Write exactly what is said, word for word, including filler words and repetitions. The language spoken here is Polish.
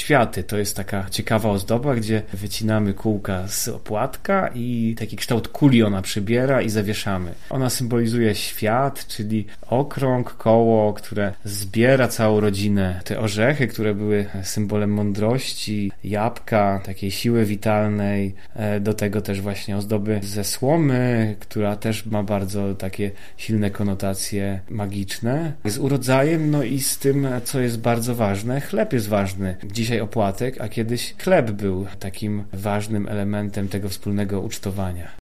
światy. To jest taka ciekawa ozdoba, gdzie wycinamy kółka z opłatka i taki kształt kuli ona przybiera i zawieszamy. Ona symbolizuje świat, czyli okrąg, koło, które zbiera całą rodzinę. Te orzechy, które były symbolem mądrości, jabłka, takiej siły witalnej, do tego też właśnie ozdoby ze słomy, która też ma bardzo takie silne konotacje magiczne. Z urodzajem, no i z tym, co jest bardzo ważne, chleb jest ważny. Dzisiaj opłatek, a kiedyś chleb był takim ważnym elementem tego wspólnego ucztowania.